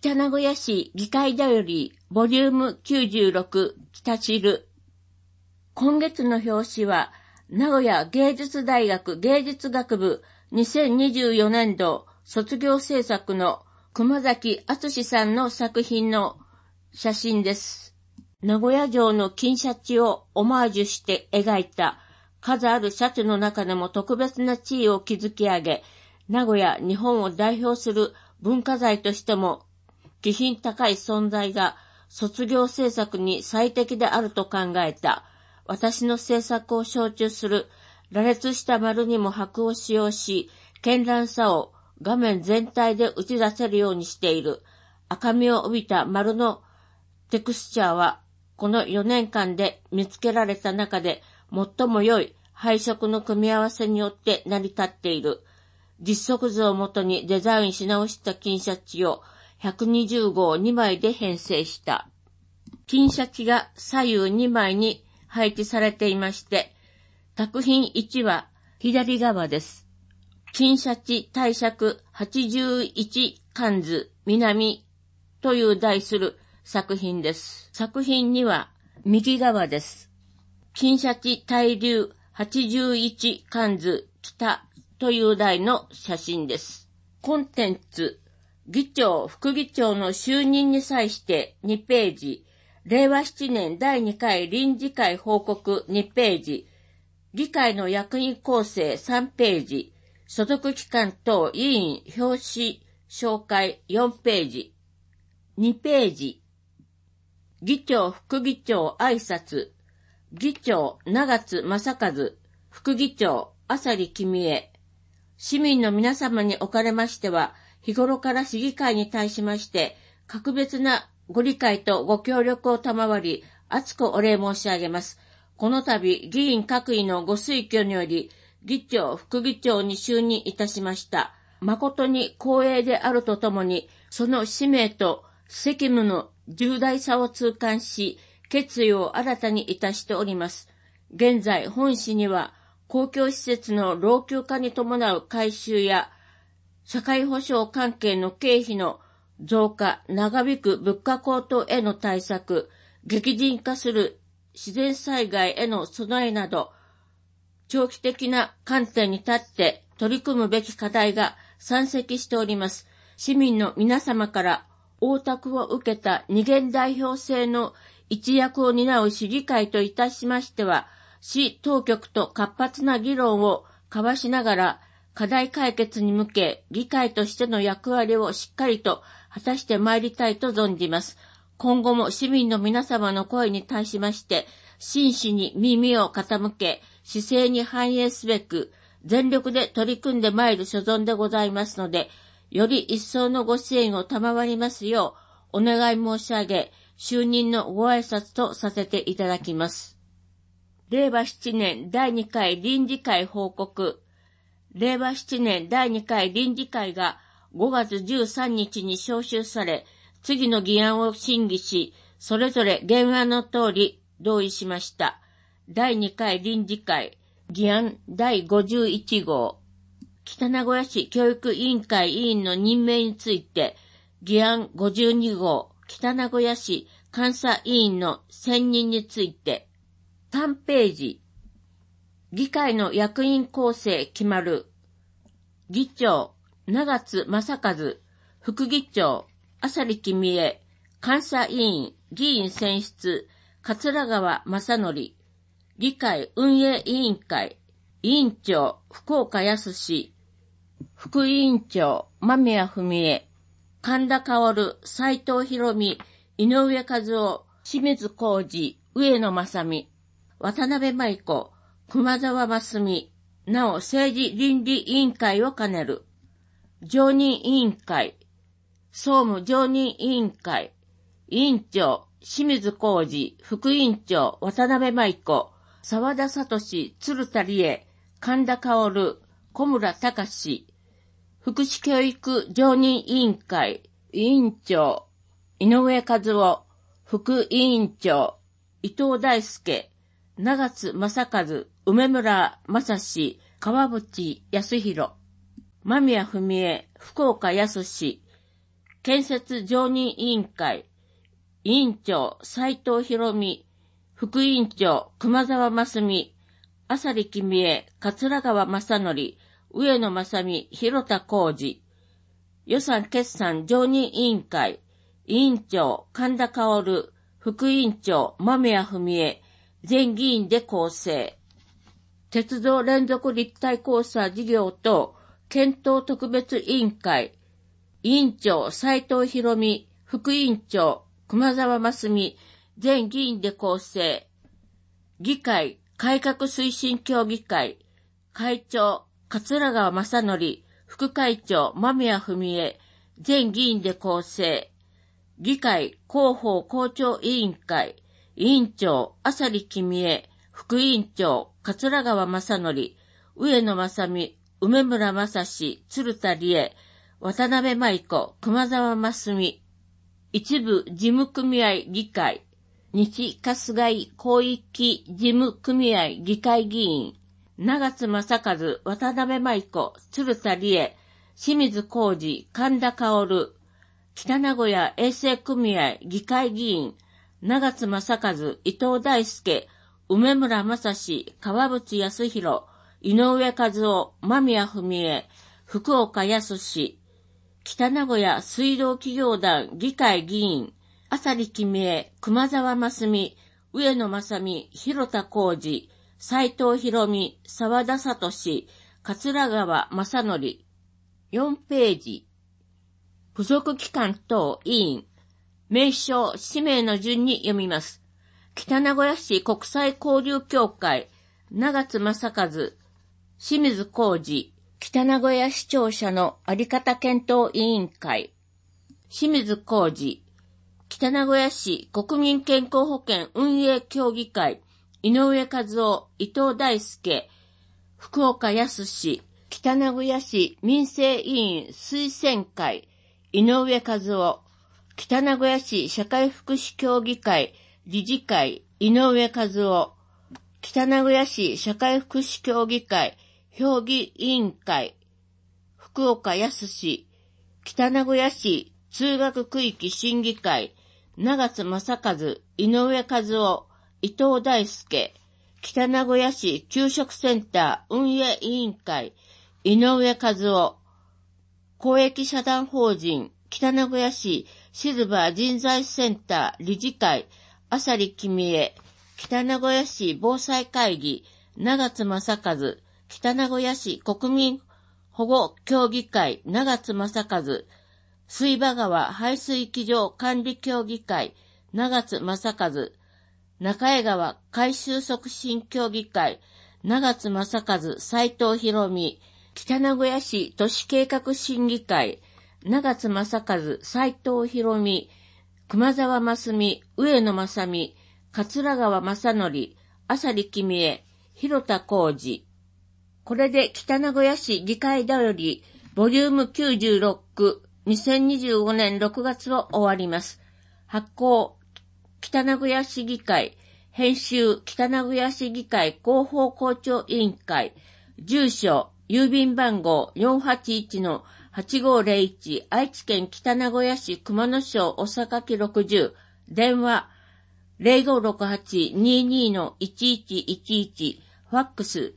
北名古屋市議会だよりボリューム96北汁。今月の表紙は名古屋芸術大学芸術学部2024年度卒業制作の熊崎敦さんの作品の写真です。名古屋城の金シャチをオマージュして描いた数あるシャチの中でも特別な地位を築き上げ、名古屋、日本を代表する文化財としても気品高い存在が卒業制作に最適であると考えた。私の制作を象徴する羅列した丸にも白を使用し、絢爛さを画面全体で打ち出せるようにしている。赤みを帯びた丸のテクスチャーは、この4年間で見つけられた中で最も良い配色の組み合わせによって成り立っている。実測図をもとにデザインし直した金シャチを120号2枚で編成した。金シャチが左右2枚に配置されていまして、作品1は左側です。金シャチ帝釈81巻図南という題する作品です。作品2は右側です。金シャチ大流81巻図北という題の写真です。コンテンツ、議長、副議長の就任に際して2ページ、令和7年第2回臨時会報告2ページ、議会の役員構成3ページ、所属機関等委員表紙紹介4ページ、2ページ、議長、副議長挨拶、議長、長津正和、副議長、浅利公恵。市民の皆様におかれましては、日頃から市議会に対しまして、格別なご理解とご協力を賜り、厚くお礼申し上げます。この度、議員各位のご推挙により、議長、副議長に就任いたしました。誠に光栄であるとともに、その使命と責務の重大さを痛感し、決意を新たにいたしております。現在、本市には、公共施設の老朽化に伴う改修や、社会保障関係の経費の増加、長引く物価高騰への対策、激甚化する自然災害への備えなど、長期的な観点に立って取り組むべき課題が山積しております。市民の皆様から応託を受けた二元代表制の一役を担う市議会といたしましては、市当局と活発な議論を交わしながら、課題解決に向け、議会としての役割をしっかりと果たしてまいりたいと存じます。今後も市民の皆様の声に対しまして、真摯に耳を傾け、市政に反映すべく、全力で取り組んでまいる所存でございますので、より一層のご支援を賜りますよう、お願い申し上げ、就任のご挨拶とさせていただきます。令和7年第2回臨時会報告。令和7年第2回臨時会が5月13日に召集され、次の議案を審議し、それぞれ原案の通り同意しました。第2回臨時会、議案第51号。北名古屋市教育委員会委員の任命について、議案52号、北名古屋市監査委員の選任について、3ページ、議会の役員構成決まる。議長、長津正和、副議長、浅利公恵、監査委員、議員選出、桂川正則、議会運営委員会、委員長、福岡康、副委員長、間宮文江、神田薫、斉藤博美、井上和夫、清水浩二、上野正美、渡辺舞子、熊沢真澄、なお政治倫理委員会を兼ねる。常任委員会、総務常任委員会、委員長、清水浩二、副委員長、渡辺舞子、沢田聡、鶴田理恵、神田薫、小村隆、福祉教育常任委員会、委員長、井上和夫、副委員長、伊藤大輔、長津正和、梅村正史、川淵康弘、間宮文江、福岡康、 建設常任委員会、委員長、斉藤博美、副委員長、熊沢真美、浅利公恵、桂川正則、上野正美、広田浩二、予算決算常任委員会、委員長、神田薫、副委員長、間宮文江、全議員で構成。鉄道連続立体交差事業等検討特別委員会、委員長、斉藤博美、副委員長、熊沢真美、全議員で構成。議会、改革推進協議会、会長、桂川正則、副会長、間宮文江、全議員で構成。議会、広報校長委員会、委員長、浅利公恵、副委員長、桂川正則、上野正美、梅村正史、鶴田理恵、渡辺舞子、熊沢真美。一部事務組合議会、西春日井広域事務組合議会議員、長津正和、渡辺舞子、鶴田理恵、清水浩二、神田薫、北名古屋衛生組合議会議員、長津正和、伊藤大輔、梅村正史、川淵康弘、井上和夫、間宮文江、福岡康、北名古屋水道企業団議会議員、浅利公恵、熊沢真美、上野正美、広田浩二、斉藤博美、沢田聡、桂川正則。4ページ。付属機関等委員、名称、氏名の順に読みます。北名古屋市国際交流協会、長津正和、清水浩二、北名古屋市庁舎のあり方検討委員会、清水浩二、北名古屋市国民健康保険運営協議会、井上和夫、伊藤大輔、福岡康、北名古屋市民生委員推薦会、井上和夫、北名古屋市社会福祉協議会理事会、井上和夫、北名古屋市社会福祉協議会評議委員会、福岡康、北名古屋市通学区域審議会、長津正和、井上和夫、伊藤大輔、北名古屋市給食センター運営委員会、井上和夫、公益社団法人、北名古屋市シルバー人材センター理事会、浅利公恵、北名古屋市防災会議、長津正和、北名古屋市国民保護協議会、長津正和、水場川排水機場管理協議会、長津正和、中江川改修促進協議会、長津正和、斉藤博美、北名古屋市都市計画審議会、長津正和、斉藤博美、熊沢真美、上野正美、桂川正則、浅利公恵、広田浩二。これで北名古屋市議会だより、ボリューム96、2025年6月を終わります。発行、北名古屋市議会、編集、北名古屋市議会広報校長委員会、住所、郵便番号 481-8501 愛知県北名古屋市熊野町おさかき60、電話 0568-22-1111、ファックス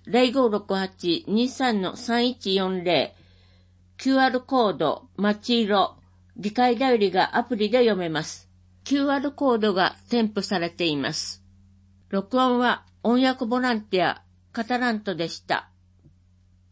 0568-23-3140、QR コード、町色、議会だよりがアプリで読めます。QR コードが添付されています。録音は音訳ボランティア、カタラントでした。